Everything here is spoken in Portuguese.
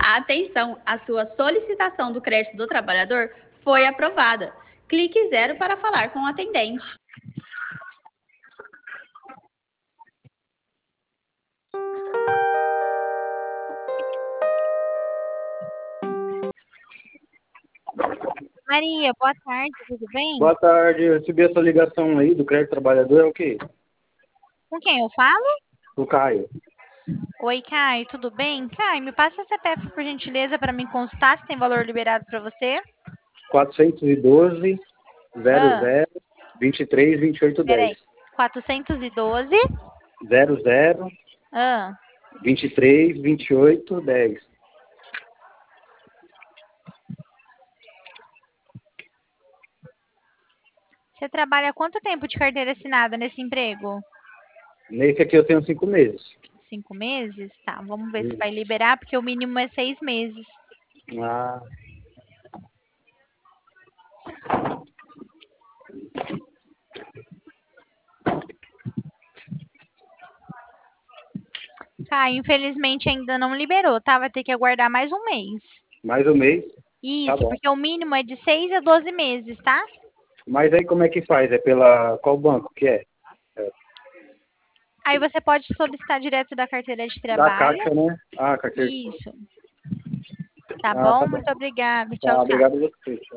Atenção, a sua solicitação do crédito do trabalhador foi aprovada. Clique 0 para falar com o atendente. Maria, boa tarde, tudo bem? Boa tarde, eu recebi essa ligação aí do crédito trabalhador, é o quê? Com quem eu falo? O Caio. Oi, Caio, tudo bem? Caio, me passa a CPF, por gentileza, para me consultar se tem valor liberado para você. 412 Ah, 00 23 28 peraí. 10. 412. 00 Ah, 23 28 10. você trabalha há quanto tempo de carteira assinada nesse emprego? Nesse aqui eu tenho 5 meses. 5 meses? Tá, vamos ver se vai liberar, porque o mínimo é 6 meses. Ah, Caio, infelizmente ainda não liberou, tá? Vai ter que aguardar mais um mês. mais um mês? Tá Isso, bom. porque o mínimo é de 6 a 12 meses, tá? Mas aí como é que faz? É pela qual banco que é? Aí você pode solicitar direto da carteira de Da trabalho. Caixa, né? Ah, carteira. Isso. Tá Ah, bom? tá bom. Muito obrigada. Tchau, Tá, tchau. obrigado a você.